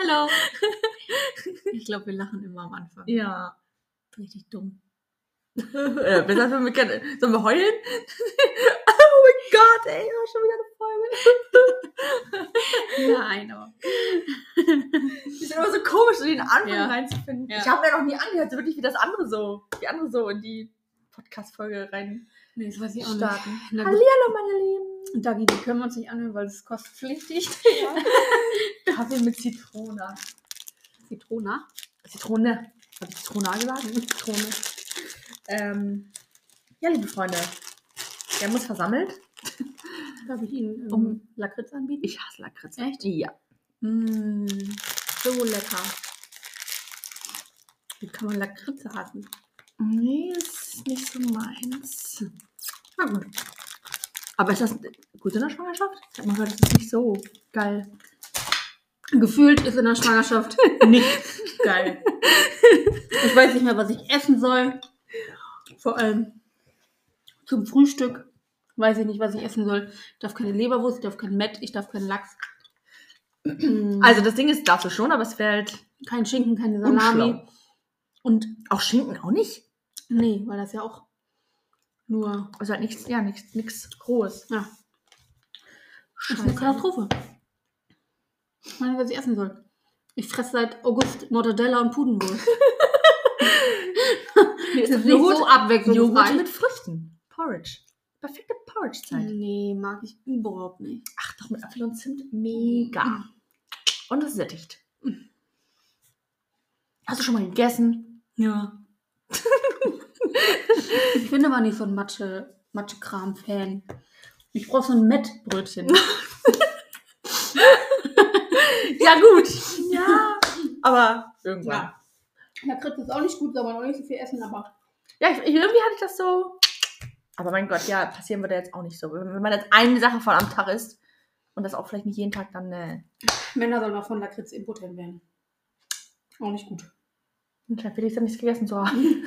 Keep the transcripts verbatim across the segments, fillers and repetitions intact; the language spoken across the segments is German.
Hallo. Ich glaube, wir lachen immer am Anfang. Ja. Richtig dumm. Ja, besser, wenn wir gerne. Sollen wir heulen? Oh mein Gott, ey, das war schon wieder eine Folge. Nein, aber. Die sind immer so komisch, in den Anfang Ja. reinzufinden. Ja. Ich habe mir noch nie angehört, so wirklich wie das andere so, wie andere so in die Podcast-Folge rein Nee, das weiß ich auch starten. nicht. Na gut. Hallihallo, meine Lieben. Dagi, die können wir uns nicht anhören, weil es kostenpflichtig. Kaffee mit Zitrone. Zitrone. Zitrone. Habe ich Zitrone gesagt? Zitrone. Ähm, ja, liebe Freunde. Wir haben uns versammelt. Darf ich Ihnen ähm, Um- Lakritz anbieten? Ich hasse Lakritz. Echt? Ja. Mm, so lecker. Wie kann man Lakritze hassen? Nee, ist nicht so meins. Na gut. Aber ist das gut in der Schwangerschaft? Ich hab mal gehört, das ist nicht so geil. Gefühlt ist in der Schwangerschaft nicht geil. Ich weiß nicht mehr, was ich essen soll. Vor allem zum Frühstück weiß ich nicht, was ich essen soll. Ich darf keine Leberwurst, ich darf kein Mett, ich darf keinen Lachs. Also das Ding ist, darfst du schon, aber es wäre halt Kein Schinken, keine Salami. unschlau. Und Auch Schinken auch nicht. nee, weil das ja auch nur... Also halt nichts, ja, nichts, nichts Rohes. Ja, das ist eine Katastrophe. Ich weiß nicht, was ich essen soll. Ich fresse seit August Mortadella und Pudenwurst. Nee, ist Das doch ist nicht Joghurt, so abwechslungsreich. Joghurt mit Früchten. Porridge. Perfekte Porridge-Zeit. Nee, mag ich überhaupt nicht. Ach doch, mit Apfel und Zimt. Mega. Und es sättigt. Hast du schon mal gegessen? Ja. Ich bin aber nicht so ein Matsche, Matschekram-Fan. Ich brauche so ein Mettbrötchen. Ja, gut. Ja. Aber irgendwann. Ja. Lakritz ist auch nicht gut, soll man auch nicht so viel essen, aber... Ja, ich, irgendwie hatte ich das so. Aber mein Gott, ja, passieren würde jetzt auch nicht so. Wenn man jetzt eine Sache von am Tag isst und das auch vielleicht nicht jeden Tag, dann äh, Männer sollen auch von Lakritz impotent werden. Auch nicht gut. vielleicht will ich dann nichts gegessen zu haben.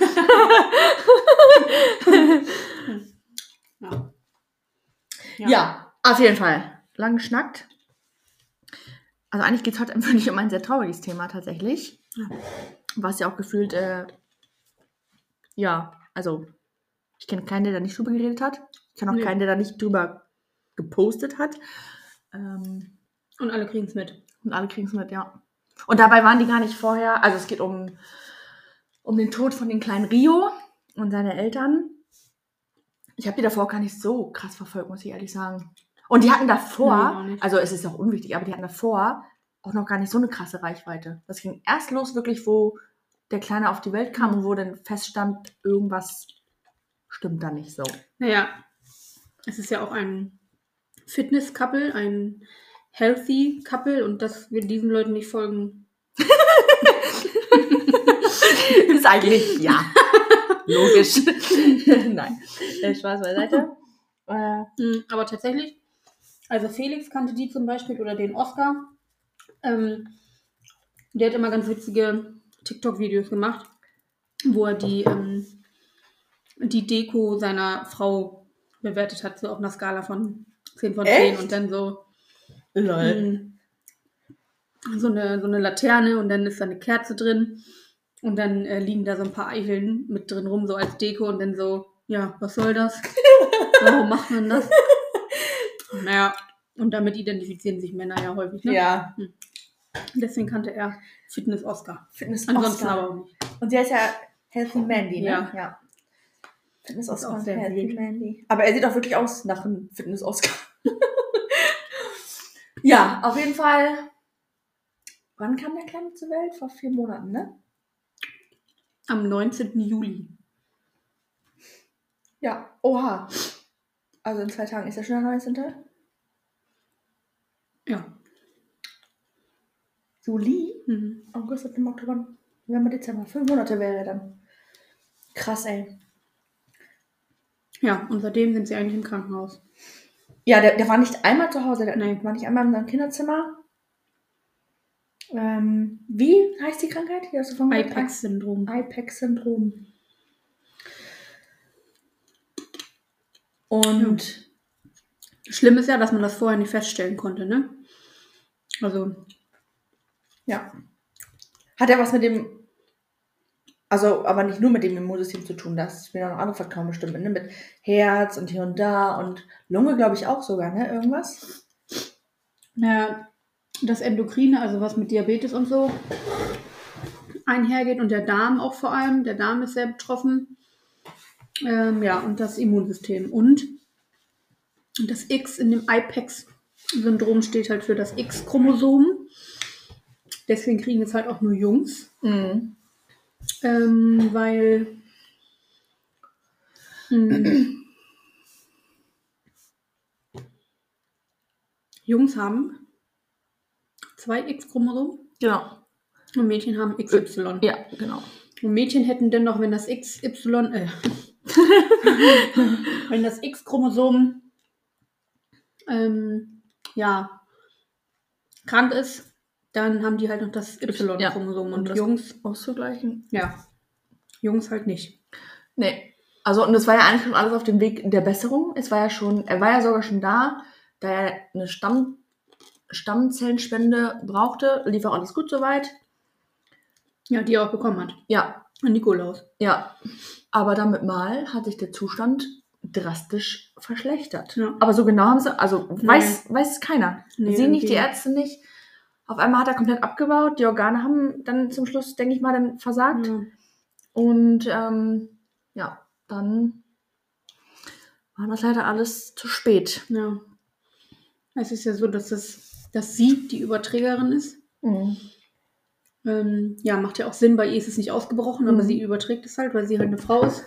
Ja. Ja. Auf jeden Fall. Lang geschnackt. Also eigentlich geht es heute wirklich um ein sehr trauriges Thema tatsächlich. Ja. Was ja auch gefühlt, äh, ja, also ich kenne keinen, der da nicht drüber geredet hat. Ich kenne auch Nee. keinen, der da nicht drüber gepostet hat. Ähm, Und alle kriegen es mit. und alle kriegen es mit, ja. Und dabei waren die gar nicht vorher, also es geht um, um den Tod von den kleinen Rio und seine Eltern. Ich habe die davor gar nicht so krass verfolgt, muss ich ehrlich sagen. Und die hatten Nee, davor, auch nicht. also es ist auch unwichtig, aber die hatten davor auch noch gar nicht so eine krasse Reichweite. Das ging erst los wirklich, wo der Kleine auf die Welt kam und wo dann feststand, irgendwas stimmt da nicht so. Naja, es ist ja auch ein Fitness-Couple, ein Healthy-Couple und dass wir diesen Leuten nicht folgen. Ist eigentlich, ja, logisch. Nein, äh, Spaß beiseite. Äh, Mhm, aber tatsächlich, also Felix kannte die zum Beispiel oder den Oscar. Ähm, der hat immer ganz witzige TikTok-Videos gemacht, wo er die, ähm, die Deko seiner Frau bewertet hat, so auf einer Skala von zehn von zehn Echt? und dann so, lol. mh, so, eine, so eine Laterne und dann ist da eine Kerze drin und dann äh, liegen da so ein paar Eicheln mit drin rum, so als Deko und dann so, ja, was soll das? Warum macht man das? Naja, und damit identifizieren sich Männer ja häufig, ne? Ja, Deswegen kannte er Fitness-Oscar. Fitness Ansonsten Oscar. aber auch nicht. Und sie heißt ja Healthy Mandy, ne? Ja. ja. Fitness Ist Oscar auch und sehr Healthy wild. Mandy. Aber er sieht auch wirklich aus nach einem Fitness Oscar. Ja, auf jeden Fall. Wann kam der Kleine zur Welt? Vor vier Monaten, ne? Am neunzehnten Juli. Ja. Oha. Also in zwei Tagen ist er schon der neunzehnte Ja. Juli? Mhm. August, September, Oktober, November, Dezember. Fünf Monate wäre er dann. Krass, ey. Ja, und seitdem sind sie eigentlich im Krankenhaus. Ja, der, der war nicht einmal zu Hause. Der Nee. war nicht einmal in seinem Kinderzimmer. Ähm, wie heißt die Krankheit? Die hast du von I P E X-Syndrom. I P E X-Syndrom. Und Schlimm ist ja, dass man das vorher nicht feststellen konnte, ne? Also, Ja. Hat ja was mit dem, also aber nicht nur mit dem Immunsystem zu tun, das ist mir noch andere Faktoren bestimmt, ne? Mit Herz und hier und da und Lunge, glaube ich, auch sogar, ne? Irgendwas? Naja, das Endokrine, also was mit Diabetes und so einhergeht und der Darm auch vor allem. Der Darm ist sehr betroffen. Ähm, ja, und das Immunsystem. Und das X in dem I P E X-Syndrom steht halt für das X-Chromosom. Deswegen kriegen es halt auch nur Jungs. Mhm. Ähm, weil mh, Jungs haben zwei X-Chromosomen Genau. und Mädchen haben X Y. Ja, genau. Und Mädchen hätten dennoch, wenn das X Y, äh, wenn das X-Chromosom ähm, ja, krank ist, dann haben die halt noch das Y-Chromosom. Ja, und um das Jungs, auszugleichen. ja, Jungs halt nicht. Nee. Also, und es war ja eigentlich schon alles auf dem Weg der Besserung. Es war ja schon, er war ja sogar schon da, da er eine Stamm, Stammzellenspende brauchte, lief auch alles gut soweit. Ja, die er auch bekommen hat. Ja, An Nikolaus. ja. Aber damit mal hat sich der Zustand drastisch verschlechtert. Ja. Aber so genau haben sie, also Nee. weiß, weiß es keiner. Nee, Sie nicht, die irgendwie. Ärzte nicht. Auf einmal hat er komplett abgebaut. Die Organe haben dann zum Schluss, denke ich mal, dann versagt. Ja. Und ähm, ja, dann war das leider alles zu spät. Ja. Es ist ja so, dass, es, dass sie die Überträgerin ist. Mhm. Ähm, ja, macht ja auch Sinn, bei ihr ist es nicht ausgebrochen, Mhm. aber sie überträgt es halt, weil sie halt eine Frau ist.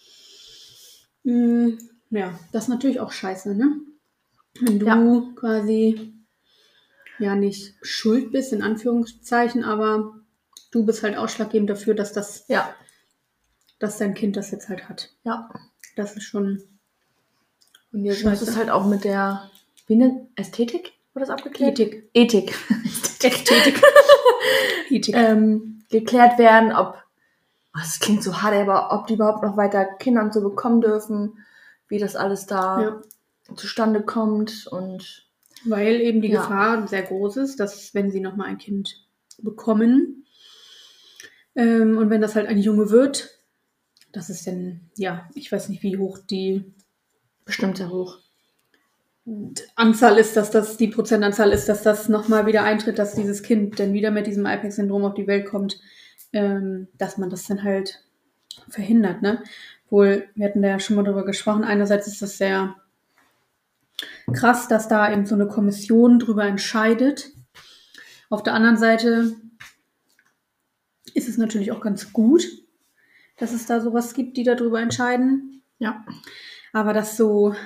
Mm, ja, das ist natürlich auch scheiße, ne? Wenn du Ja. quasi ja nicht schuld bist, in Anführungszeichen, aber du bist halt ausschlaggebend dafür, dass das, Ja, dass dein Kind das jetzt halt hat. ja. Das ist schon. Und jetzt Scheiße. muss es halt auch mit der, wie nennt, Ästhetik? Wurde das abgeklärt? Ethik. Ethik. Ästhetik. Ethik. ähm, geklärt werden, ob, oh, das klingt so hart, aber ob die überhaupt noch weiter Kinder und so bekommen dürfen, wie das alles da Ja. zustande kommt und Weil eben die Ja. Gefahr sehr groß ist, dass wenn sie nochmal ein Kind bekommen ähm, und wenn das halt ein Junge wird, das ist dann, ja, ich weiß nicht, wie hoch die bestimmt sehr hoch. Anzahl ist, dass das die Prozentanzahl ist, dass das nochmal wieder eintritt, dass dieses Kind dann wieder mit diesem I P E X-Syndrom auf die Welt kommt, ähm, dass man das dann halt verhindert, ne? Wohl, wir hatten da ja schon mal drüber gesprochen, einerseits ist das sehr krass, dass da eben so eine Kommission drüber entscheidet. Auf der anderen Seite ist es natürlich auch ganz gut, dass es da sowas gibt, die darüber entscheiden. Ja. Aber das so,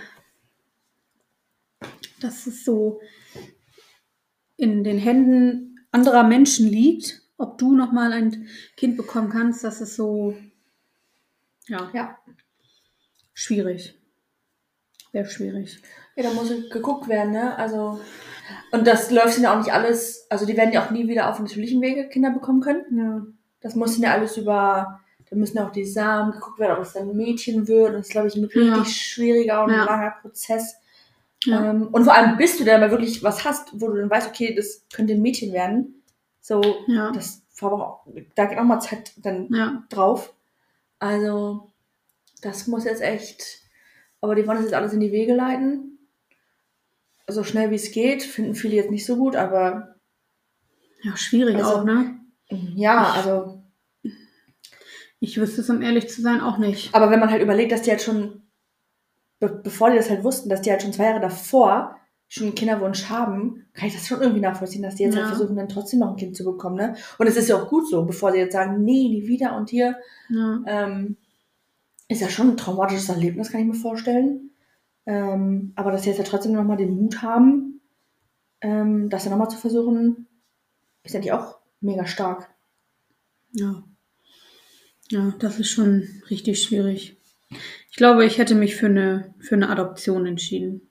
dass es so in den Händen anderer Menschen liegt, ob du nochmal ein Kind bekommen kannst, das ist so, ja, Ja. schwierig. Sehr schwierig. Ja, da muss geguckt werden, ne? Also, und das läuft ja auch nicht alles, also die werden ja auch nie wieder auf natürlichem Wege Kinder bekommen können. Ja. Das muss ja alles über, da müssen ja auch die Samen geguckt werden, ob es dann ein Mädchen wird. Das ist, glaube ich, ein richtig Ja. schwieriger und Ja. langer Prozess. Ja. Ähm, und vor allem, bis du dann mal wirklich was hast, wo du dann weißt, okay, das könnte ein Mädchen werden. So, Ja. das verbraucht, da geht auch mal Zeit dann Ja. drauf. Also, das muss jetzt echt, aber die wollen das jetzt alles in die Wege leiten. So schnell wie es geht, finden viele jetzt nicht so gut, aber Ja, schwierig Also- auch, ne? ja, also, Ich wüsste es, um ehrlich zu sein, auch nicht. aber wenn man halt überlegt, dass die halt schon, be bevor die das halt wussten, dass die halt schon zwei Jahre davor schon einen Kinderwunsch haben, kann ich das schon irgendwie nachvollziehen, dass die jetzt Ja. halt versuchen, dann trotzdem noch ein Kind zu bekommen, ne? Und es ist ja auch gut so, bevor sie jetzt sagen, nee, nie wieder und hier, Ja. ähm, ist ja schon ein traumatisches Erlebnis, kann ich mir vorstellen. Ähm, aber dass sie jetzt ja trotzdem nochmal den Mut haben, ähm, das dann nochmal zu versuchen, ist eigentlich auch mega stark. Ja. Ja, das ist schon richtig schwierig. Ich glaube, ich hätte mich für eine, für eine Adoption entschieden.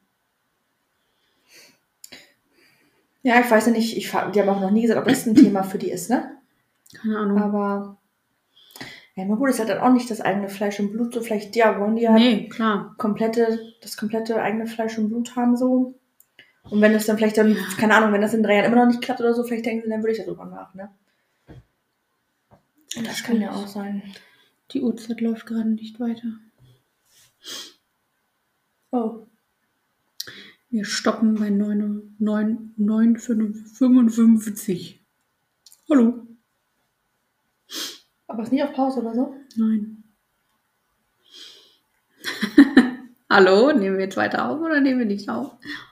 Ja, ich weiß ja nicht, ich, fra- die haben auch noch nie gesagt, ob das ein Thema für die ist, ne? Keine Ahnung. Aber, ja, na gut, ist halt dann auch nicht das eigene Fleisch und Blut, so vielleicht, ja, wollen die halt Nee, klar. komplette, das komplette eigene Fleisch und Blut haben, so. Und wenn das dann vielleicht dann, keine Ahnung, wenn das in drei Jahren immer noch nicht klappt oder so, vielleicht denken sie, dann würde ich darüber nach, ne? Das, das kann ja auch sein. Die Uhrzeit läuft gerade nicht weiter. Oh. Wir stoppen bei neun fünfundfünfzig. Hallo. Aber ist nicht auf Pause oder so? Nein. Hallo, nehmen wir jetzt weiter auf oder nehmen wir nicht auf?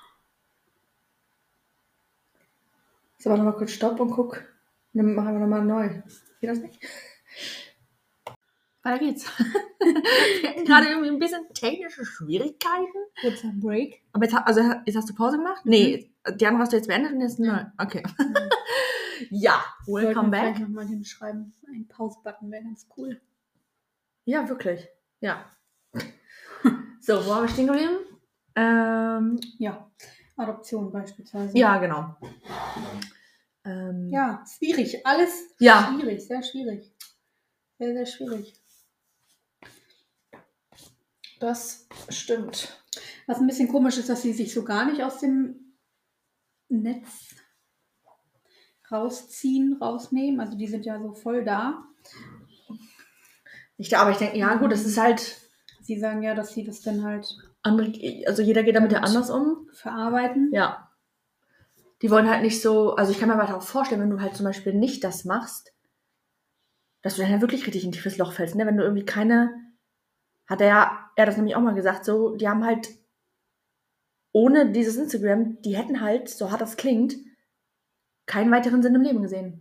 Jetzt aber nochmal kurz Stopp und guck. Dann machen wir nochmal neu. Geht das nicht? Weiter geht's. Wir hatten gerade irgendwie ein bisschen technische Schwierigkeiten. Kurzer Break. Aber jetzt, also, jetzt hast du Pause gemacht? Mhm. Nee, die andere hast du jetzt beendet und jetzt neu. Okay. Mhm. Ja, welcome back. Vielleicht nochmal hinschreiben. Ein Pause-Button wäre ganz cool. Ja, wirklich. Ja. So, wo haben wir stehen geblieben? Ähm, ja, Adoption beispielsweise. Ja, genau. Ähm, ja, schwierig. Alles ja. schwierig, sehr schwierig. Sehr, sehr schwierig. Das stimmt. Was ein bisschen komisch ist, dass sie sich so gar nicht aus dem Netz rausziehen, rausnehmen. Also die sind ja so voll da. Nicht da, aber ich denke, ja gut, das ist halt... Sie sagen ja, dass sie das dann halt... Andere, also jeder geht damit ja anders um. Verarbeiten. Ja. Die wollen halt nicht so... Also ich kann mir aber auch vorstellen, wenn du halt zum Beispiel nicht das machst, dass du dann ja wirklich richtig in ein tiefes Loch fällst. Ne? Wenn du irgendwie keine... Hat er ja... Er hat das nämlich auch mal gesagt, so, die haben halt... Ohne dieses Instagram, die hätten halt, so hart das klingt, keinen weiteren Sinn im Leben gesehen.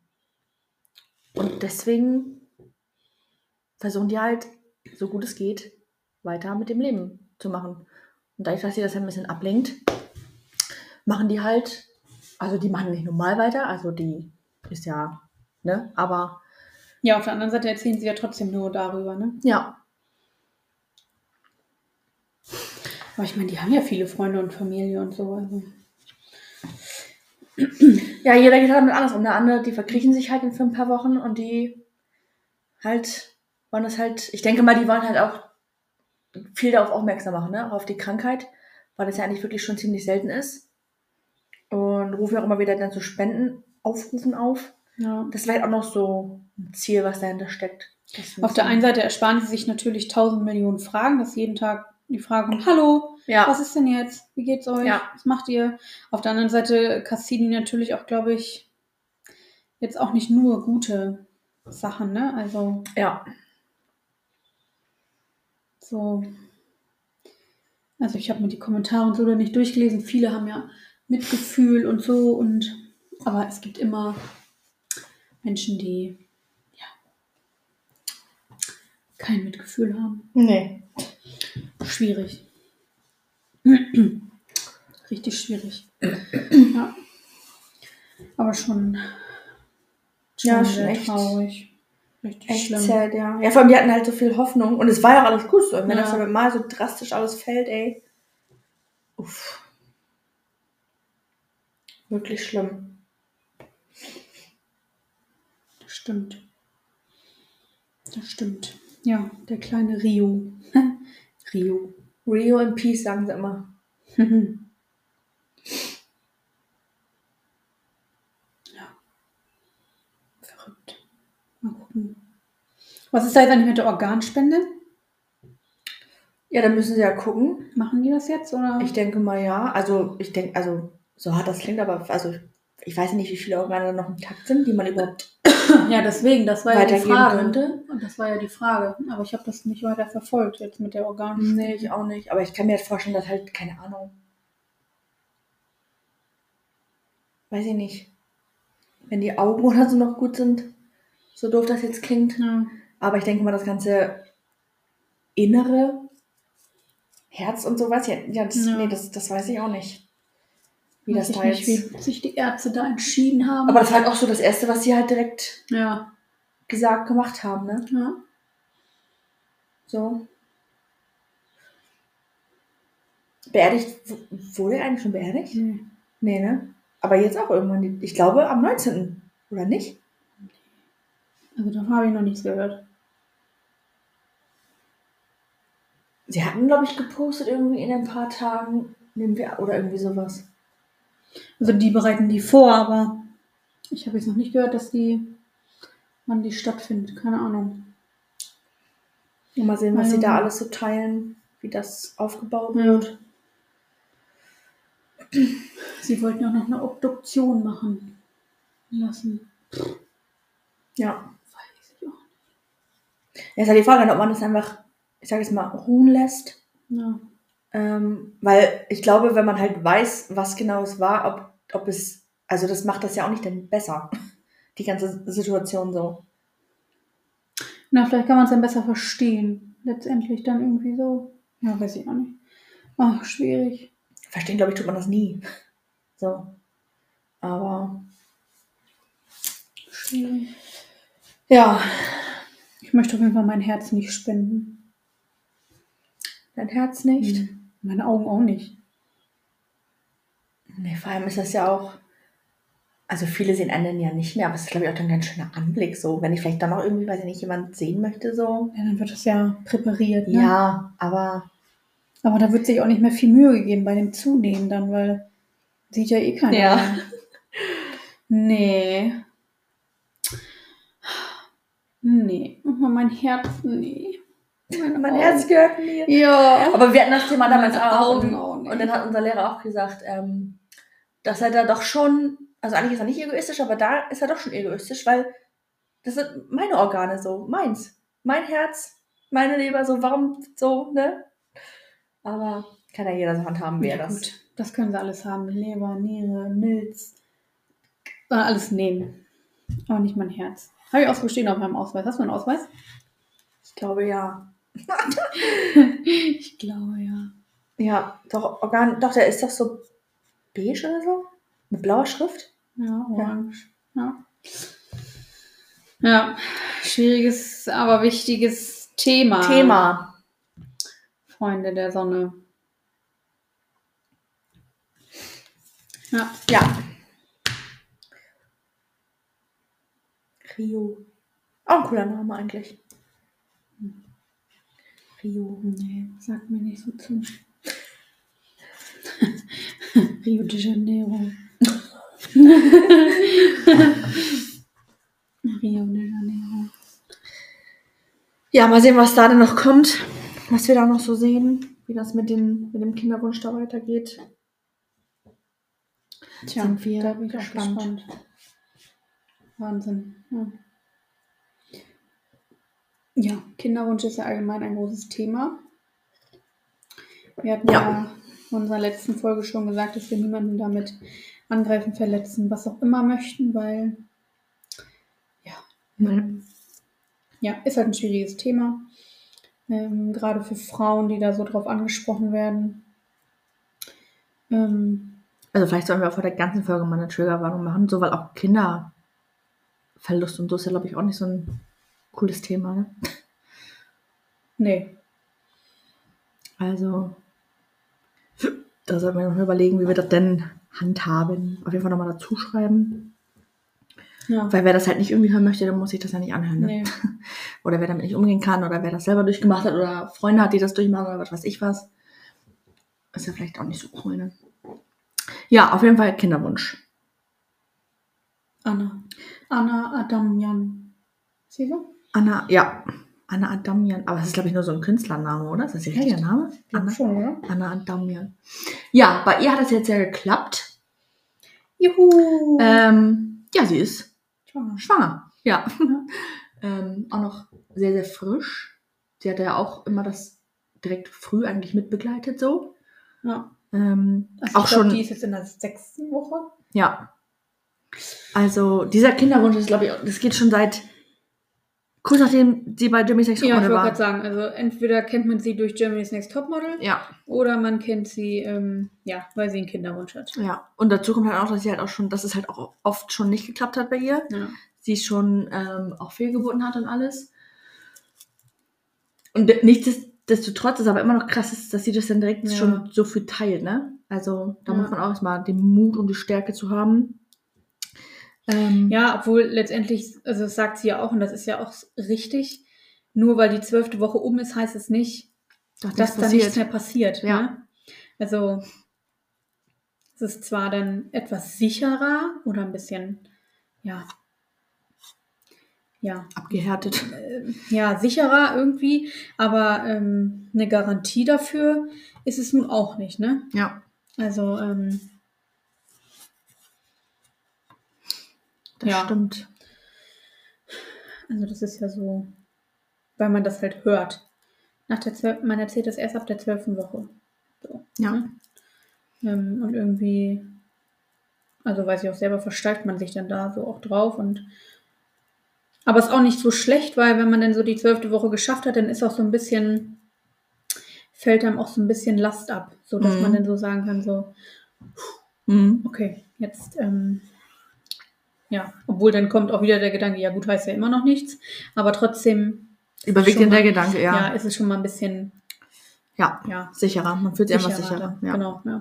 Und deswegen versuchen die halt, so gut es geht, weiter mit dem Leben zu machen. Und dadurch, dass sie das ein bisschen ablenkt, machen die halt, also die machen nicht normal weiter, also die ist ja, ne, aber... Ja, auf der anderen Seite erzählen sie ja trotzdem nur darüber, ne? Ja. Aber ich meine, die haben ja viele Freunde und Familie und so, also... Ja, jeder geht halt mit anders um. Der andere, die verkriechen sich halt in für ein paar Wochen und die halt wollen das halt, ich denke mal, die wollen halt auch viel darauf aufmerksam machen, ne? Auch auf die Krankheit, weil das ja eigentlich wirklich schon ziemlich selten ist. Und rufen auch immer wieder dann zu Spenden aufrufen auf. Ja. Das ist vielleicht auch noch so ein Ziel, was dahinter steckt. Auf der einen Seite ersparen sie sich natürlich tausend Millionen Fragen, dass jeden Tag die Frage kommt, hallo, ja. was ist denn jetzt? Wie geht's euch? Ja. Was macht ihr? Auf der anderen Seite kassieren die natürlich auch, glaube ich, jetzt auch nicht nur gute Sachen, ne? Also. Ja. So. Also ich habe mir die Kommentare und so da nicht durchgelesen. Viele haben ja Mitgefühl und so und aber es gibt immer Menschen, die ja kein Mitgefühl haben. Nee. Schwierig. Richtig schwierig. Ja. Aber schon, schon ja, sehr schon echt, traurig. Richtig echt schlimm. sad, ja. Ja, vor allem, die hatten halt so viel Hoffnung und es war ja auch alles gut so. Und wenn Ja. das aber mal so drastisch alles fällt, ey. Uff. Wirklich schlimm. Das stimmt. Das stimmt. Ja, der kleine Rio. Rio. Rio in Peace, sagen sie immer. Ja. Verrückt. Mal gucken. Was ist da jetzt eigentlich mit der Organspende? Ja, dann müssen sie ja gucken. Machen die das jetzt, oder? Ich denke mal ja. Also, ich denke, also, so hart das klingt, aber also, ich weiß nicht, wie viele Organe noch intakt sind, die man überhaupt ja, deswegen, das war ja die weitergeben Frage. könnte. Und das war ja die Frage. Aber ich habe das nicht weiter verfolgt jetzt mit der Organspende. Nee, ich auch nicht. Aber ich kann mir jetzt vorstellen, dass halt, keine Ahnung. Weiß ich nicht. Wenn die Augen oder so noch gut sind, so doof das jetzt klingt. Ja. Aber ich denke mal, das ganze Innere, Herz und sowas, ja, ja, das, Ja. nee, das, das weiß ich auch nicht. Wie Weiß das ich da nicht, jetzt... wie sich die Ärzte da entschieden haben. Aber das war halt auch so das Erste, was sie halt direkt ja. gesagt, gemacht haben, ne? Ja. So. Beerdigt, w- wurde er eigentlich schon beerdigt? Nee. Nee, ne? Aber jetzt auch irgendwann, die- ich glaube am neunzehnten Oder nicht? Also davon habe ich noch nichts gehört. Sie hatten, glaube ich, gepostet irgendwie in ein paar Tagen, nehmen wir, oder irgendwie sowas. Also die bereiten die vor, aber ich habe jetzt noch nicht gehört, dass die, wann die stattfindet. Keine Ahnung. Mal sehen, was Also, sie da alles so teilen, wie das aufgebaut Ja. wird. Sie wollten auch noch eine Obduktion machen lassen. Ja. Weiß ich auch Jetzt ist halt die Frage, ob man das einfach, ich sage jetzt mal, ruhen lässt. nicht. Ja. Ähm, weil ich glaube, wenn man halt weiß, was genau es war, ob, ob es, also das macht das ja auch nicht dann besser, die ganze Situation so. Na, vielleicht kann man es dann besser verstehen. Letztendlich dann irgendwie so. Ja, weiß ich auch nicht. Ach, schwierig. Verstehen, glaube ich, tut man das nie. So. Aber, Schwierig. ja, Ich möchte auf jeden Fall mein Herz nicht spenden. dein Herz nicht. Hm. Meine Augen auch nicht. Nee, vor allem ist das ja auch, also viele sehen einen dann ja nicht mehr, aber es ist, glaube ich, auch dann ein ganz schöner Anblick, so. Wenn ich vielleicht dann noch irgendwie, weiß ich nicht, jemand sehen möchte, so. Ja, dann wird das ja präpariert, ne? Ja, aber, Aber da wird sich auch nicht mehr viel Mühe gegeben bei dem Zunehmen dann, weil sieht ja eh keiner Ja. mehr. Nee. Nee. Oh, mein Herz, nee. Meine mein Augen. Herz gehört mir. Ja. Aber wir hatten das Thema damals Meine auch. Augen Und, auch nicht. und dann hat unser Lehrer auch gesagt, ähm, dass er da doch schon, also eigentlich ist er nicht egoistisch, aber da ist er doch schon egoistisch, weil das sind meine Organe so, meins. Mein Herz, meine Leber, so, warum so, ne? Aber kann ja jeder so handhaben, wer Ja, das. gut. Das können sie alles haben. Leber, Niere, Milz. Äh, alles nehmen. Aber nicht mein Herz. Habe ich auch so stehen auf meinem Ausweis. Hast du einen Ausweis? Ich glaube ja. Ich glaube, ja. Ja, doch, Organ, doch, der ist doch so beige oder so? Mit blauer Schrift? Ja, orange. Ja. Ja, schwieriges, aber wichtiges Thema. Thema. Freunde der Sonne. Ja. Ja. Rio. Auch ein cooler Name eigentlich. Rio. Nee, sagt mir nicht so zu. Rio de Janeiro. Rio de Janeiro. Ja, mal sehen, was da denn noch kommt. Was wir da noch so sehen. Wie das mit dem, mit dem Kinderwunsch da weitergeht. Tja, Sind wir da bin ich auch gespannt. gespannt. Wahnsinn. Ja. ja, Kinderwunsch ist ja allgemein ein großes Thema. Wir hatten ja. Ja. in unserer letzten Folge schon gesagt, dass wir niemanden damit angreifen, verletzen, was auch immer möchten, weil Nee. ja, ist halt ein schwieriges Thema. Ähm, gerade für Frauen, die da so drauf angesprochen werden. Ähm, Also vielleicht sollen wir auch vor der ganzen Folge mal eine Triggerwarnung machen, so weil auch Kinderverlust und so ist ja, glaube ich, auch nicht so ein cooles Thema, ne? nee. Also, da sollten wir noch überlegen, wie wir das denn handhaben. Auf jeden Fall nochmal dazu schreiben. Ja. Weil wer das halt nicht irgendwie hören möchte, dann muss sich das ja nicht anhören. Ne? Nee. Oder wer damit nicht umgehen kann oder wer das selber durchgemacht hat oder Freunde hat, die das durchmachen oder was weiß ich was. Ist ja vielleicht auch nicht so cool, ne? Ja, auf jeden Fall Kinderwunsch. Anna. Anna Adamjan. Siehst du? Anna, ja. Anna Adamjan. Aber das ist, glaube ich, nur so ein Künstlername, oder? Ist das ihr richtiger Echt? Name? Ich glaub Anna, schon, oder? Anna Adamjan. Ja, bei ihr hat es jetzt ja geklappt. Juhu! Ähm, ja, sie ist Schwanger. schwanger. Ja. Ja. ähm, auch noch sehr, sehr frisch. Sie hatte ja auch immer das direkt früh eigentlich mitbegleitet, so. Ja. Ähm, Also auch ich glaub, schon. die ist jetzt in der sechsten Woche. Ja. Also, dieser Kinderwunsch ist, glaube ich, das geht schon seit kurz nachdem sie bei Germany's Next Ja, ich Topmodel wollte war. gerade sagen, also entweder kennt man sie durch Germany's Next Topmodel Ja, oder man kennt sie, ähm, ja, weil sie einen Kinderwunsch hat. ja. Und dazu kommt halt auch, dass sie halt auch schon, dass es halt auch oft schon nicht geklappt hat bei ihr. Ja. Sie schon ähm, auch Fehlgeburten hat und alles. Und nichtsdestotrotz ist aber immer noch krass, ist, dass sie das dann direkt Ja. schon so viel teilt, ne? Also da Ja. muss man auch erstmal den Mut und die Stärke zu haben. Ähm, Ja, obwohl letztendlich, also das sagt sie ja auch, und das ist ja auch richtig, nur weil die zwölfte Woche um ist, heißt es nicht, dass dass da nichts mehr passiert. Ja. Ne? Also Es ist zwar dann etwas sicherer oder ein bisschen, ja, ja, Abgehärtet. äh, ja, sicherer irgendwie, aber ähm, eine Garantie dafür ist es nun auch nicht, ne? Ja, Also, ähm, das ja, stimmt. also das ist ja so, weil man das halt hört. Nach der zwölf, man erzählt das erst ab der zwölften Woche. So, Ja. ne? Ähm, und irgendwie, also weiß ich auch selber, versteigt man sich dann da so auch drauf und aber ist auch nicht so schlecht, weil wenn man dann so die zwölfte Woche geschafft hat, dann ist auch so ein bisschen, fällt einem auch so ein bisschen Last ab, so dass Mhm. man dann so sagen kann, so, Mhm. okay, jetzt, ähm, ja, obwohl dann kommt auch wieder der Gedanke, ja gut, heißt ja immer noch nichts, aber trotzdem ist es Überwiegt schon denn der mal, Gedanke, ja, ja. ist es schon mal ein bisschen, Ja, ja, sicherer. Man fühlt sich einfach sicherer sicherer. dann. Ja. Genau, ja.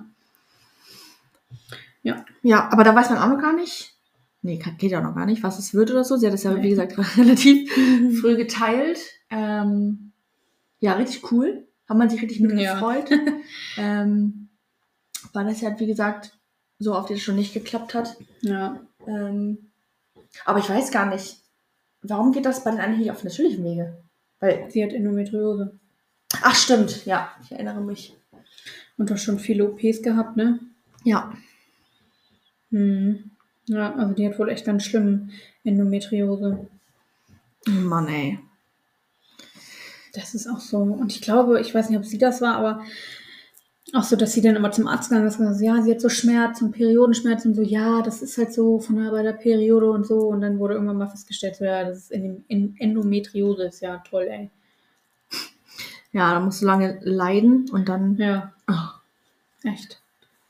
Ja, ja, aber da weiß man auch noch gar nicht. Nee, kann- geht ja auch noch gar nicht, was es wird oder so. Sie hat es ja, Nee. wie gesagt, relativ früh geteilt. Ähm, ja, richtig cool. Hat man sich richtig mit Ja. gefreut. ähm, weil das ja, wie gesagt, so oft jetzt schon nicht geklappt hat. ja. Ähm, aber ich weiß gar nicht, warum geht das bei den anderen nicht auf natürlichem Wege? Weil, Sie hat Endometriose. ach stimmt, ja, ich erinnere mich. Und doch schon viele O Ps gehabt, ne? Ja. Hm. Ja, also die hat wohl echt ganz schlimm Endometriose. Mann, ey. Das ist auch so. Und ich glaube, ich weiß nicht, ob sie das war, aber auch so, dass sie dann immer zum Arzt gegangen ist und gesagt, ja, sie hat so Schmerzen und Periodenschmerzen und so, ja, das ist halt so von der, bei der Periode und so. Und dann wurde irgendwann mal festgestellt, so, ja, das ist in dem in Endometriose, ist ja toll, ey. Ja, da musst du lange leiden und dann. Ja, Oh. echt.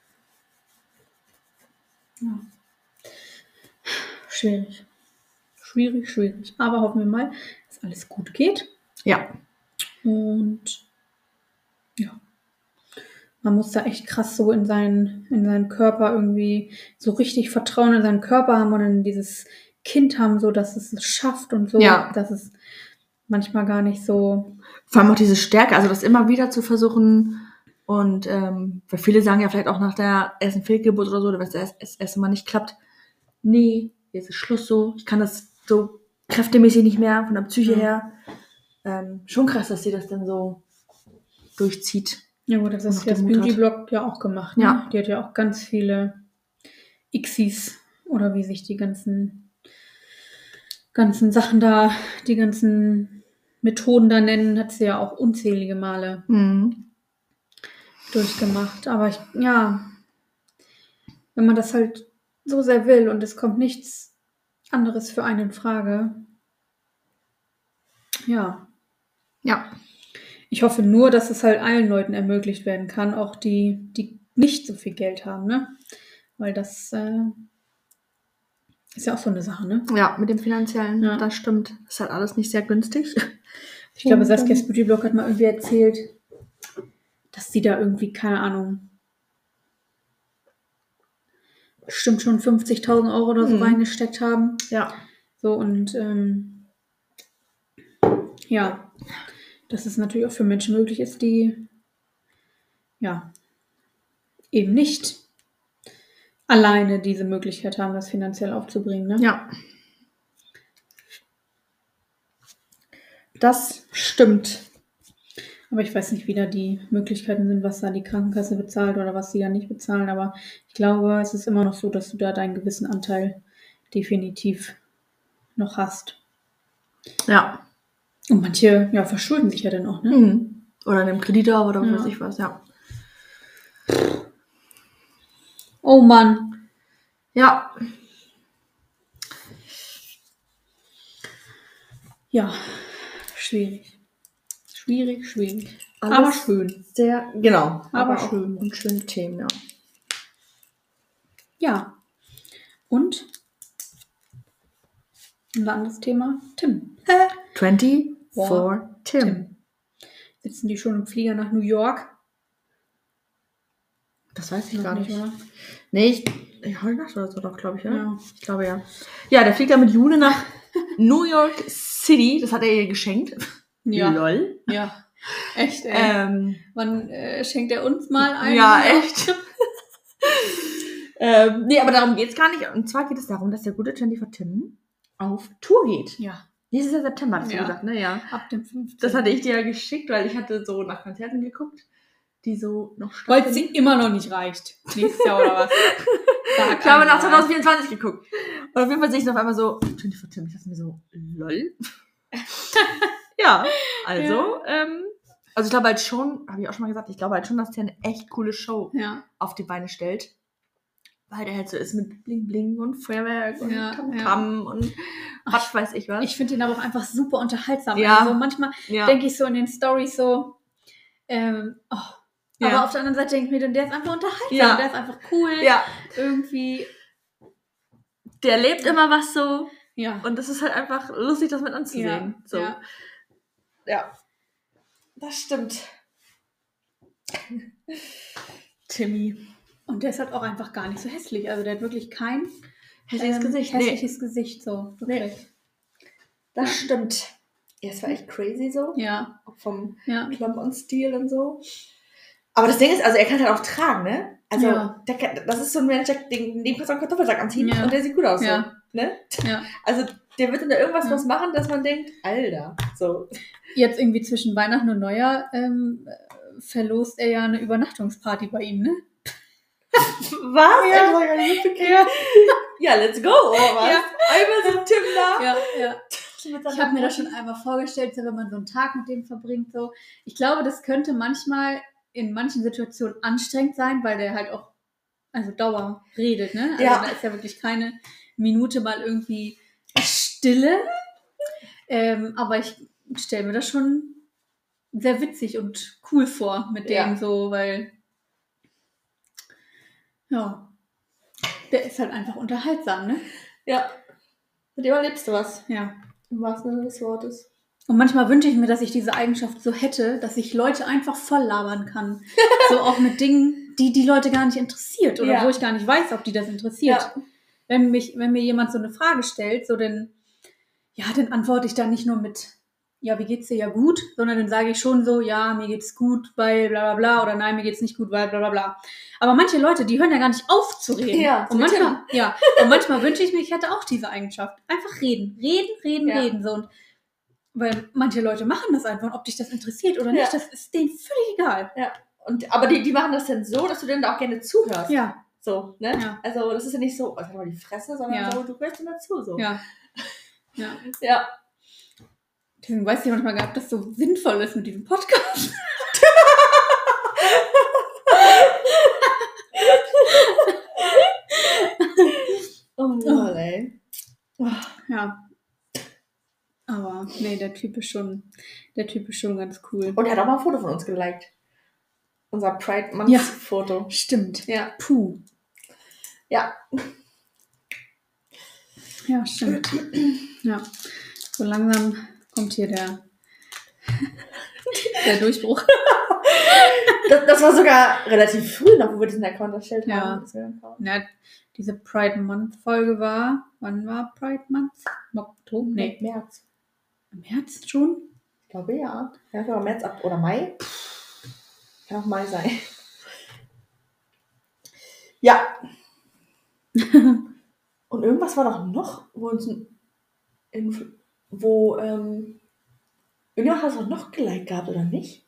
Ja. Schwierig. Schwierig, schwierig. Aber hoffen wir mal, dass alles gut geht. Ja. Und ja, man muss da echt krass so in seinen, in seinen Körper irgendwie so richtig Vertrauen in seinen Körper haben und in dieses Kind haben, so dass es es schafft und so, Ja. dass es manchmal gar nicht so. Vor allem auch diese Stärke, also das immer wieder zu versuchen. Und ähm, weil viele sagen ja vielleicht auch nach der ersten Fehlgeburt oder so, oder wenn es das, das erste Mal nicht klappt, nee, jetzt ist Schluss so, ich kann das so kräftemäßig nicht mehr, von der Psyche Ja. her. Ähm, schon krass, dass sie das dann so durchzieht. Ja gut, das Und ist noch ja den das Mut hat. Beauty-Blog ja auch gemacht. Ne? Ja. Die hat ja auch ganz viele Xis oder wie sich die ganzen, ganzen Sachen da, die ganzen Methoden da nennen, hat sie ja auch unzählige Male Mhm. durchgemacht. Aber ich, ja, wenn man das halt so sehr will und es kommt nichts anderes für einen in Frage, ja. Ja. Ich hoffe nur, dass es halt allen Leuten ermöglicht werden kann, auch die, die nicht so viel Geld haben, ne? Weil das äh, ist ja auch so eine Sache, ne? Ja, mit dem Finanziellen, Ja. das stimmt. Ist halt alles nicht sehr günstig. Ich glaube, Und, Saskias ähm, Beauty-Blog hat mal irgendwie erzählt, dass sie da irgendwie, keine Ahnung, bestimmt schon fünfzigtausend Euro oder so Mhm. reingesteckt haben. Ja. So und ähm, ja, dass es natürlich auch für Menschen möglich ist, die ja eben nicht alleine diese Möglichkeit haben, das finanziell aufzubringen. Ne? Ja. Das stimmt. Aber ich weiß nicht, wie da die Möglichkeiten sind, was da die Krankenkasse bezahlt oder was sie da nicht bezahlen. Aber ich glaube, es ist immer noch so, dass du da deinen gewissen Anteil definitiv noch hast. Ja. Und manche, ja, verschulden sich ja dann auch, ne? Mhm. Oder einem Kredit auf oder was Ja. weiß ich was, ja. Oh Mann. Ja. Ja, schwierig. Schwierig, schwierig. Alles aber schön. Sehr, genau. Aber auch- schön. Und schöne Themen, ja. Ja. Und ein anderes Thema. Tim. vierundzwanzig Boah, Tim. Tim. Sitzen die schon im Flieger nach New York? Das weiß ich Noch gar nicht. oder? Nee, ich, ich heute Nacht oder so doch, glaube ich, oder? Ja. Ich glaube, ja. Ja, der fliegt ja mit Jule nach New York City. Das hat er ihr geschenkt. Ja. Lol. Ja. Echt, ey. Ähm, Wann äh, schenkt er uns mal ein? ja, echt. ähm, nee, aber darum geht es gar nicht. Und zwar geht es darum, dass der gute Jennifer Tim auf Tour geht. Ja. Nächstes Jahr September, hast du Ja. gesagt, ne? Ja. Ab dem fünfzehnten Das hatte ich dir ja geschickt, weil ich hatte so nach Konzerten geguckt, die so noch Weil stattfinden. sie immer noch nicht reicht. Nächstes Jahr oder was? Sag Ich habe nach einmal. zwanzig vierundzwanzig geguckt. Und auf jeden Fall sehe ich noch einmal so, Jennifer Tim, ich dachte mir so, lol. Ja, also, ähm, also ich glaube halt schon, habe ich auch schon mal gesagt, ich glaube halt schon, dass der eine echt coole Show Ja. auf die Beine stellt. Weil der halt so ist mit Bling Bling und Feuerwerk und Ja, Tam ja. Tam und was weiß ich was. Ich finde ihn aber auch einfach super unterhaltsam. Ja. Also manchmal ja. denke ich so in den Storys so, ähm, oh. Ja. Aber auf der anderen Seite denke ich mir, der ist einfach unterhaltsam, Ja. der ist einfach cool. ja, Irgendwie, der lebt immer was so ja. und das ist halt einfach lustig, das mit anzusehen. Ja, So. ja. ja. Das stimmt. Timmy. Und der ist halt auch einfach gar nicht so hässlich. Also der hat wirklich kein Hässliches ähm, Gesicht. hässliches Gesicht. So, wirklich. Nee. Das stimmt. Ja, es war echt crazy so. Ja, Auch vom ja. Klamottenstil und so. Aber das Ding ist, also er kann halt auch tragen, ne? Also Ja. der kann, das ist so ein Mensch, den, den kannst du einen Kartoffelsack anziehen Ja. und der sieht gut aus. Ja. So, ne? Ja. Also der wird dann da irgendwas Ja. was machen, dass man denkt, Alter. So. Jetzt irgendwie zwischen Weihnachten und Neujahr ähm, verlost er ja eine Übernachtungsparty bei ihm, ne? Was? Ja. Das hab ich gar nicht mitgekriegt. Ja, let's go, oder was? Ja. Einmal so Tim da. Ja, ja. Mit Ich habe mir das schon einmal vorgestellt, so wenn man so einen Tag mit dem verbringt. So. Ich glaube, das könnte manchmal in manchen Situationen anstrengend sein, weil der halt auch also Dauer redet. Ne? Also Ja. da ist ja wirklich keine Minute mal irgendwie Stille. Ähm, aber ich stelle mir das schon sehr witzig und cool vor mit dem Ja. so, weil ja, der ist halt einfach unterhaltsam, ne? Ja. Mit dem erlebst du was. Ja. Im wahrsten Sinne des Wortes. Und manchmal wünsche ich mir, dass ich diese Eigenschaft so hätte, dass ich Leute einfach voll labern kann. So auch mit Dingen, die die Leute gar nicht interessiert oder Ja. wo ich gar nicht weiß, ob die das interessiert. Ja. Wenn mich, wenn mir jemand so eine Frage stellt, so dann, ja, dann antworte ich da nicht nur mit, ja, wie geht's dir, ja gut, sondern dann sage ich schon so, ja, mir geht's gut, weil bla bla bla oder nein, mir geht's nicht gut, weil bla bla bla. Aber manche Leute, die hören ja gar nicht auf zu reden. Ja, und manchmal, ja, und manchmal wünsche ich mir, ich hätte auch diese Eigenschaft. Einfach reden, reden, reden, Ja. reden. So. Und weil manche Leute machen das einfach, und ob dich das interessiert oder nicht, Ja. das ist denen völlig egal. Ja. Und, aber die, die machen das dann so, dass du dann da auch gerne zuhörst. Ja, So, ne? Ja. Also das ist ja nicht so, oh, ich hab mal die Fresse, sondern Ja. so, du hörst immer zu. So. ja, ja. Ja. Deswegen weiß ich manchmal gar nicht, ob das so sinnvoll ist mit diesem Podcast. Oh Mann, ey. Ja. Aber nee, der Typ ist schon, der Typ ist schon ganz cool. Und er hat auch mal ein Foto von uns geliked. Unser Pride Month Ja. Foto. Stimmt. Ja. Puh. Ja. Ja, stimmt. Ja. So langsam kommt hier der, der Durchbruch. Das, das war sogar relativ früh noch, wo wir diesen Account erstellt Ja. haben. Ja. Ja, diese Pride Month Folge war, wann war Pride Month? Im Oktober? Nee, März. im März schon? Ich glaube ja. Ja, aber März ab oder Mai. Kann auch Mai sein. Ja. Und irgendwas war doch noch, wo uns ein Influ- wo, ähm, irgendjemand hat es doch noch geliked gehabt, oder nicht?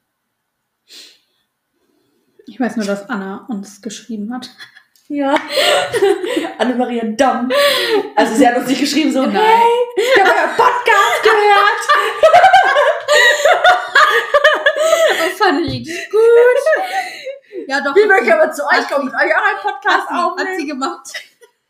Ich weiß nur, dass Anna uns geschrieben hat. Ja. Annemaria Damm. Also sie hat uns nicht geschrieben so, Nein. hey, ich habe euer Podcast gehört. Das fand ich richtig gut. Ja, doch. Wir hat möchten sie- aber zu euch hat kommen und euch auch einen Podcast Hat sie, hat aufnehmen. sie gemacht.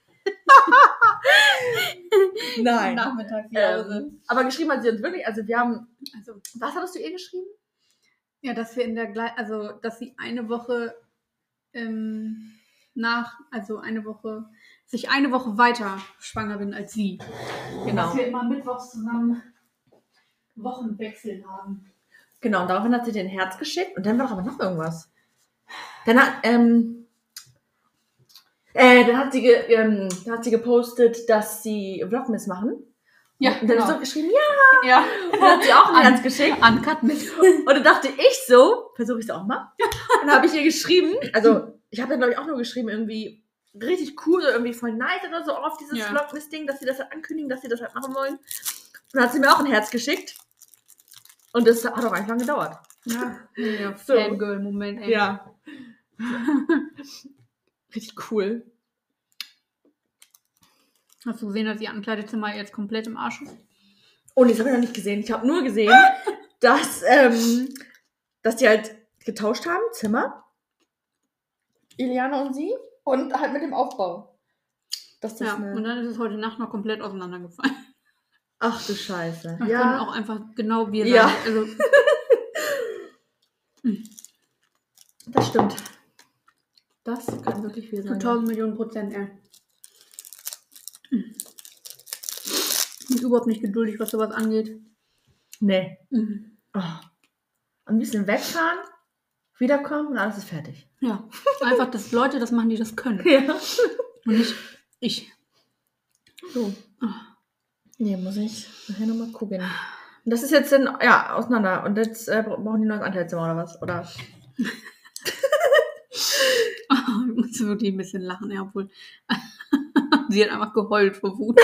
Nein. Nachmittagspause. Ähm, aber geschrieben hat sie uns wirklich, also wir haben, Also, was hattest du ihr geschrieben? ja, dass wir in der gleichen, also, dass sie eine Woche ähm, nach, also eine Woche, sich eine Woche weiter schwanger bin als sie. Genau. Dass wir immer mittwochs zusammen Wochenwechsel haben. Genau, und daraufhin hat sie dir ein Herz geschickt und dann war doch aber noch irgendwas. Dann hat, ähm, äh, dann hat sie, ge, ähm, dann hat sie gepostet, dass sie Vlogmas machen. Ja, Und dann genau. hat sie geschrieben, ja. Ja. Und dann hat sie auch ein An- Herz geschickt. Uncut mit. Und dann dachte ich so, versuche ich es auch mal. Und dann habe ich ihr geschrieben, also ich habe dann glaube ich auch nur geschrieben irgendwie, richtig cool oder irgendwie voll nice oder so auf dieses Ja. Vlogmas-Ding, dass sie das halt ankündigen, dass sie das halt machen wollen. Und dann hat sie mir auch ein Herz geschickt. Und das hat auch eigentlich lange gedauert. Ja, ja So. Fangirl-Moment, ey. Ja. Richtig cool. Hast du gesehen, dass ihr Ankleidezimmer jetzt komplett im Arsch ist? Und das habe ich noch nicht gesehen. Ich habe nur gesehen, dass, ähm, dass die halt getauscht haben, Zimmer. Iliana und sie. Und halt mit dem Aufbau. Dass das Ja, eine... und dann ist es heute Nacht noch komplett auseinandergefallen. Ach du Scheiße. Das Ja. können auch einfach genau wir Ja. sein. Also, Das stimmt. Das kann wirklich viel zu sein. tausend Millionen Prozent, ey. Ich bin überhaupt nicht geduldig, was sowas angeht. Nee. Mhm. Oh. Am liebsten wegfahren, wiederkommen und alles ist fertig. Ja, einfach, dass Leute das machen, die das können. Ja. Und nicht ich. So. Ah. Nee, muss ich nachher nochmal gucken. Und das ist jetzt in, ja, auseinander. Und jetzt äh, brauchen die ein neues Ankleidezimmer oder was? Oder? Oh, ich muss wirklich ein bisschen lachen, ja, obwohl. Sie hat einfach geheult vor Wut.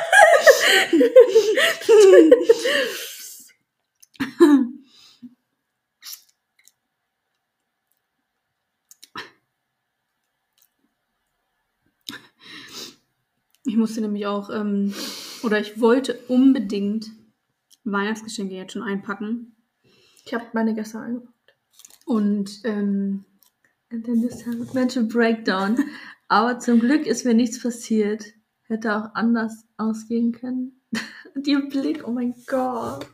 Ich musste nämlich auch, ähm, oder ich wollte unbedingt Weihnachtsgeschenke jetzt schon einpacken. Ich habe meine gestern eingepackt. Und, ähm, And then this time mental breakdown. Aber zum Glück ist mir nichts passiert. Hätte auch anders ausgehen können. Und ihr Blick, oh mein Gott.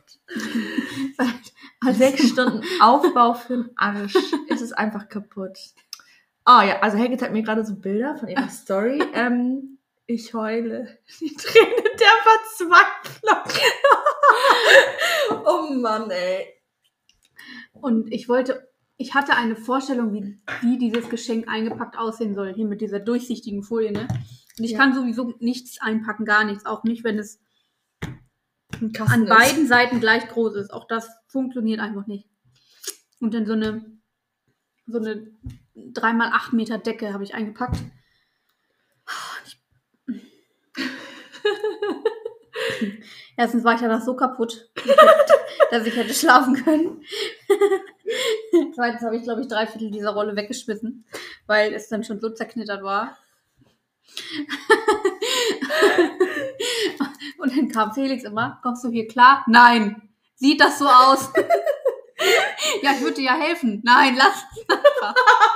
Sechs Stunden Aufbau für den Arsch. Es ist einfach kaputt. Oh ja, also Helge zeigt mir gerade so Bilder von ihrer Story. ähm, ich heule. Die Träne der Verzweiflung. Oh Mann, ey. Und ich wollte, ich hatte eine Vorstellung, wie, wie dieses Geschenk eingepackt aussehen soll. Hier mit dieser durchsichtigen Folie, ne? Und ich Ja. kann sowieso nichts einpacken, gar nichts. Auch nicht, wenn es Ein Kasten an ist. beiden Seiten gleich groß ist. Auch das funktioniert einfach nicht. Und dann so eine, so eine drei mal acht Meter Decke habe ich eingepackt. Erstens war ich danach so kaputt, dass ich hätte schlafen können. Zweitens habe ich, glaube ich, drei Viertel dieser Rolle weggeschmissen, weil es dann schon so zerknittert war. Und dann kam Felix immer, kommst du hier klar? Nein. Sieht das so aus? Ja, ich würde dir ja helfen. Nein, lass es einfach.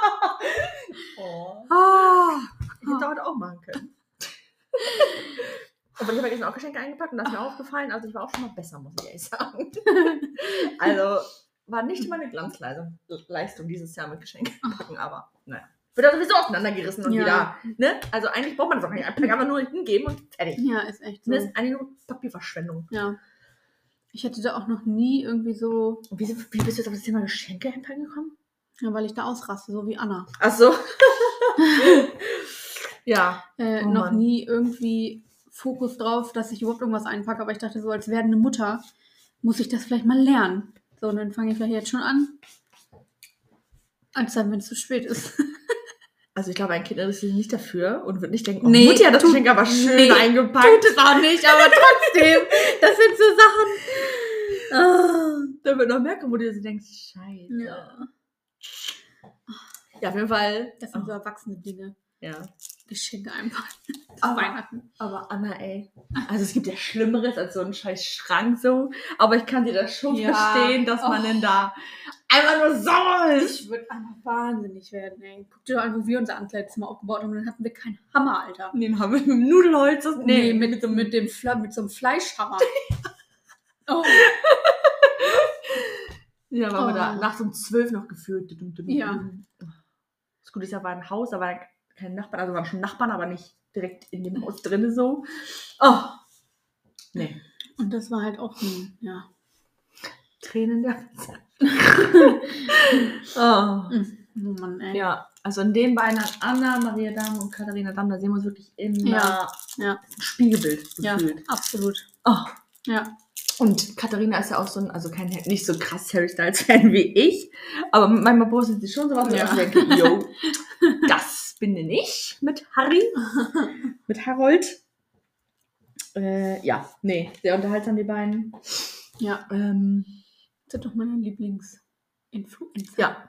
Oh. Ah. Ich hätte heute auch machen können. Aber ich habe gestern auch Geschenke eingepackt und das ist mir aufgefallen. Also ich war auch schon mal besser, muss ich ehrlich sagen. Also war nicht meine Glanzleistung Leistung dieses Jahr mit Geschenken packen, aber naja. Wird ja sowieso auseinandergerissen und Ja. wieder. Ne? Also eigentlich braucht man das auch nicht einpacken, einfach nur hingeben und fertig. Ja, ist echt so. Das ist eigentlich nur Papierverschwendung. Ja. Ich hätte da auch noch nie irgendwie so, Und wie, wie bist du jetzt auf das Thema Geschenke einpacken gekommen? ja, weil ich da ausraste, so wie Anna. Ach so. Ja. Äh, Oh noch Mann. nie irgendwie Fokus drauf, dass ich überhaupt irgendwas einpacke, aber ich dachte so, als werdende Mutter muss ich das vielleicht mal lernen. So, und dann fange ich vielleicht jetzt schon an. Als dann, wenn es zu spät ist. Also ich glaube, ein Kind interessiert sich nicht dafür und wird nicht denken, oh, Nee, Mutti hat das tut- Geschenk aber schön nee, eingepackt. Tut es auch nicht, aber trotzdem. Das sind so Sachen. Ah. Da wird noch merken, wo du dir so denkst, scheiße. Ja. Ja, auf jeden Fall. Das sind so erwachsene Dinge. Ja. Geschenke einfach. Aber- Weihnachten. Aber Anna, ey. Also es gibt ja Schlimmeres als so einen scheiß Schrank so. Aber ich kann dir das schon Ja. verstehen, dass man Oh. denn da einfach nur sauer ist. Ich würde einfach wahnsinnig werden, ey. Guck dir doch an, wo wir unser Ankleidezimmer aufgebaut haben. Und dann hatten wir keinen Hammer, Alter. Den haben wir mit dem Nudelholz. Das, Nee, mit, mit, mit, dem Fla mit so einem Fleischhammer. Oh. Ja, waren wir da Oh. nachts um zwölf noch gefühlt. Ja. Das Gute ist ja, war ein Haus, da waren keine Nachbarn. Also waren schon Nachbarn, aber nicht direkt in dem Haus drin so. Oh. Nee. Und das war halt auch ein, ja. Tränen der Oh. Oh Mann, ey. Ja, also in den beiden hat Anna, Maria Damm und Katharina Damm, da sehen wir uns wirklich immer Ja, ja. ein Spiegelbild Ja, gefühlt. absolut. Oh. Ja. Und Katharina ist ja auch so ein, also kein, nicht so krass Harry Styles Fan wie ich, aber manchmal postet sie schon sowas, wo Ja. ich auch denke, yo, das bin ich mit Harry, mit Harold. Äh, ja, nee, sehr unterhaltsam, die beiden. Ja, Ähm, das ist doch meine Lieblingsinfluencer. ja.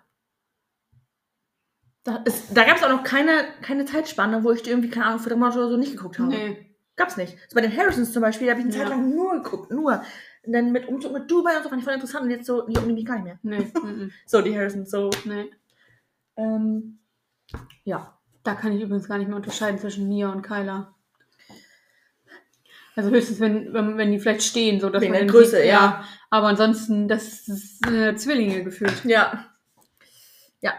Da, ist, da gab es auch noch keine, keine Zeitspanne, wo ich die irgendwie, keine Ahnung, für drei Monate oder so nicht geguckt habe. Nee. Gab's nicht. So bei den Harrisons zum Beispiel, da habe ich eine Ja. Zeit lang nur geguckt, nur. Und dann mit Umzug mit Dubai und so fand ich voll interessant und jetzt so, die jucken mich gar nicht mehr. Nee. mhm. So, die Harrisons, so. nee. Ähm, ja. Da kann ich übrigens gar nicht mehr unterscheiden zwischen Mia und Kyla. Also höchstens, wenn, wenn, wenn die vielleicht stehen, so dass Wegen man der den Größe, sieht, ja. Aber ansonsten, das ist äh, Zwillinge gefühlt. Ja. Ja.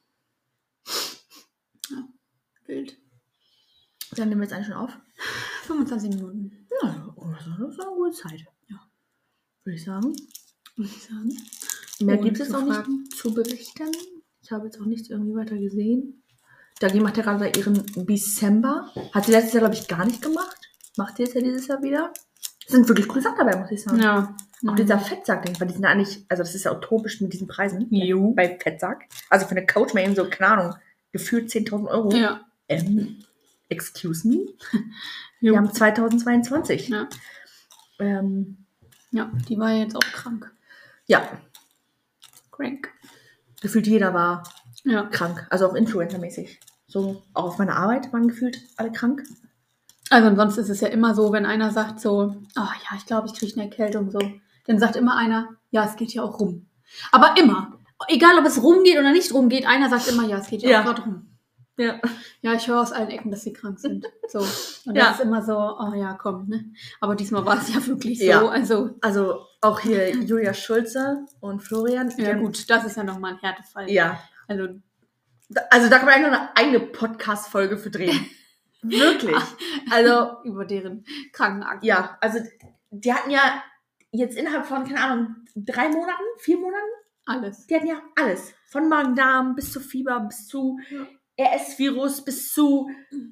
Wild. Dann nehmen wir jetzt eigentlich schon auf. fünfundzwanzig Minuten, Ja, oh, das ist eine gute Zeit. Ja. Würde ich sagen. würde ich sagen. Mehr Ohne gibt es zu auch fragen. nicht zu berichten. Ich habe jetzt auch nichts irgendwie weiter gesehen. Dagi macht ja gerade ihren December. Hat sie letztes Jahr, glaube ich, gar nicht gemacht. Macht sie jetzt ja dieses Jahr wieder. Es sind wirklich coole Sachen dabei, muss ich sagen. Ja. Auch dieser Fettsack-Ding, weil die sind eigentlich, also das ist ja utopisch mit diesen Preisen. Jo. Bei Fettsack. Also für eine Couch mal eben so, keine Ahnung, gefühlt zehntausend Euro. Ja. Ähm, excuse me? Jo. Wir haben zweitausendzweiundzwanzig. Ja. Ähm, ja, die war jetzt auch krank. ja, Crank. gefühlt jeder war Ja. krank. Also auch Influencer-mäßig. So, auch auf meiner Arbeit waren gefühlt alle krank. Also und sonst ist es ja immer so, wenn einer sagt so, oh ja, ich glaube, ich kriege eine Erkältung so, dann sagt immer einer, ja, es geht ja auch rum. Aber immer, egal ob es rumgeht oder nicht rumgeht, einer sagt immer, ja, es geht ja, Ja. auch gerade rum. Ja. Ja, ich höre aus allen Ecken, dass sie krank sind. So. Und Ja. das ist immer so, oh ja, komm, ne? Aber diesmal war es ja wirklich so. Ja. Also, Also auch hier Julia Schulze und Florian. die ja haben- gut, das ist ja nochmal ein Härtefall. Ja. Also, Da- Also da kann man eigentlich noch eine eigene Podcast-Folge für drehen. Wirklich. Also, über deren Krankenakte. ja, also die hatten ja jetzt innerhalb von, keine Ahnung, drei Monaten, vier Monaten, Alles. die hatten ja alles. Von Magen-Darm bis zu Fieber, bis zu Ja. R S-Virus, bis zu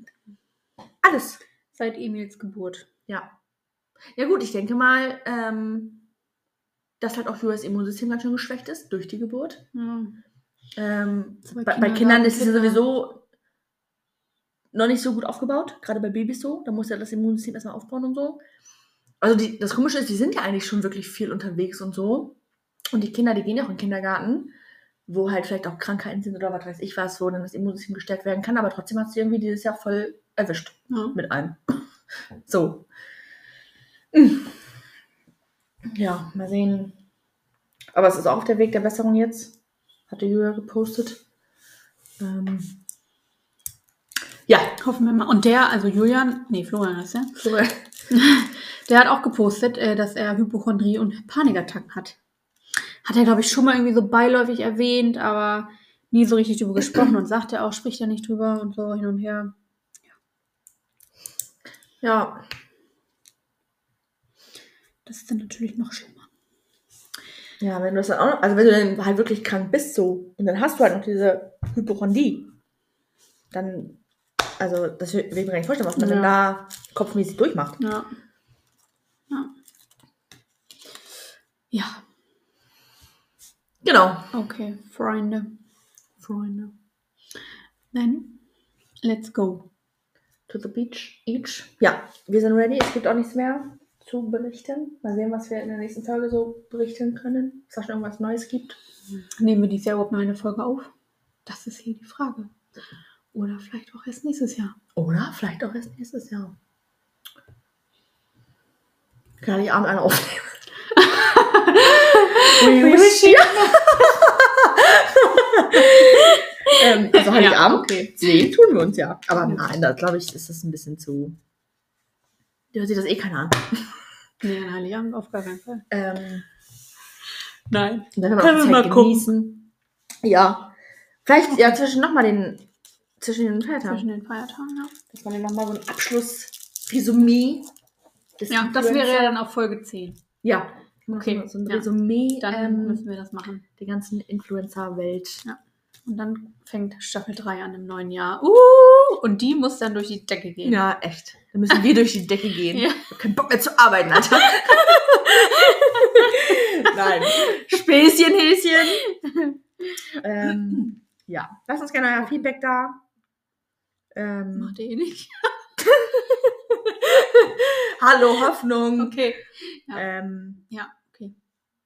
alles. Seit Emils Geburt. Ja. Ja gut, ich denke mal, ähm, dass halt auch Julias Immunsystem ganz schön geschwächt ist durch die Geburt. Ja. Ähm, Zwei bei, bei Kinder Kindern haben ist es ja Kinder. sowieso noch nicht so gut aufgebaut, gerade bei Babys so. Da muss ja das Immunsystem erstmal aufbauen und so. Also die, das Komische ist, die sind ja eigentlich schon wirklich viel unterwegs und so. Und die Kinder, die gehen ja auch in den Kindergarten, wo halt vielleicht auch Krankheiten sind oder was weiß ich was, wo dann das Immunsystem gestärkt werden kann. Aber trotzdem hat sie irgendwie dieses Jahr voll erwischt Ja. mit allem. So. Mm. Ja, mal sehen. Aber es ist auch auf der Weg der Besserung jetzt. Hatte Julia gepostet. Ähm, ja. Hoffen wir mal. Und der, also Julian, nee, Florian ist der, der hat auch gepostet, äh, dass er Hypochondrie und Panikattacken hat. Hat er, glaube ich, schon mal irgendwie so beiläufig erwähnt, aber nie so richtig drüber gesprochen und sagt er auch, spricht er nicht drüber und so hin und her. Ja. Das ist dann natürlich noch schlimmer. Ja, wenn du das dann auch noch, also wenn du dann halt wirklich krank bist so und dann hast du halt noch diese Hypochondrie, dann, also das will ich mir gar nicht vorstellen, was man Ja. dann da kopfmäßig durchmacht. Ja. Ja. Ja, Genau. okay, Freunde. Freunde. Then, let's go. To the beach, each. Ja, wir sind ready. Es gibt auch nichts mehr zu berichten. Mal sehen, was wir in der nächsten Folge so berichten können. Ob es da schon irgendwas Neues gibt. Nehmen wir dieses Jahr überhaupt noch eine Folge auf? Das ist hier die Frage. Oder vielleicht auch erst nächstes Jahr. Oder vielleicht auch erst nächstes Jahr. Kann ich Abend eine aufnehmen. We wish you. ähm, also Heiligabend. okay. Sehen tun wir uns ja. Aber nein, da glaube ich, ist das ein bisschen zu. Da hört sich das eh keiner an. Nee, ein Heiligabend auf gar keinen Fall. Ähm, Nein. und dann werden wir Können auch wir die mal Zeit gucken. genießen. Ja. Vielleicht ja zwischen nochmal den. Zwischen den Feiertagen. Zwischen den Feiertagen, ja. Dass man nochmal so ein Abschluss-Resümee. des Ja, das wäre Influencer- ja dann auf Folge zehn. Ja. Okay, So ein ja. Resümee Dann ähm, müssen wir das machen. der ganzen Influencer-Welt. Und dann fängt Staffel drei an im neuen Jahr. Uh, und die muss dann durch die Decke gehen. Ja, echt. Dann müssen wir durch die Decke gehen. Ja. Ich hab keinen Bock mehr zu arbeiten, Alter. Nein. Späßchen, Häschen. ähm, ja, lasst uns gerne euer Feedback da. Ähm, Macht ihr eh nicht. Hallo, Hoffnung. Okay. Ja. Ähm, Ja, okay.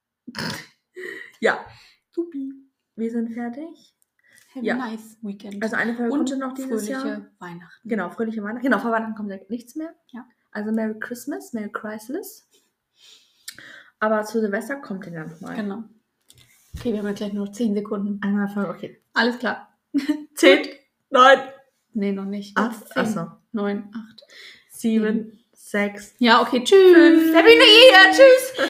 ja. Supi. Wir sind fertig. Have Ja. a nice weekend. Also eine Folge Und kommt ja noch dieses fröhliche Jahr. Weihnachten. Genau, fröhliche Weihnachten. Genau, vor Weihnachten kommt ja nichts mehr. Ja. Also Merry Christmas, Merry Christmas. Aber zu Silvester kommt ihr dann nochmal. Genau. Okay, wir haben jetzt gleich nur noch zehn Sekunden. Einmal Folge, okay. Alles klar. zehn, neun, Nee, noch nicht. acht, zehn, achso. neun, acht, sieben, sechs, Ja, okay, tschüss. fünf. Happy New Year, tschüss.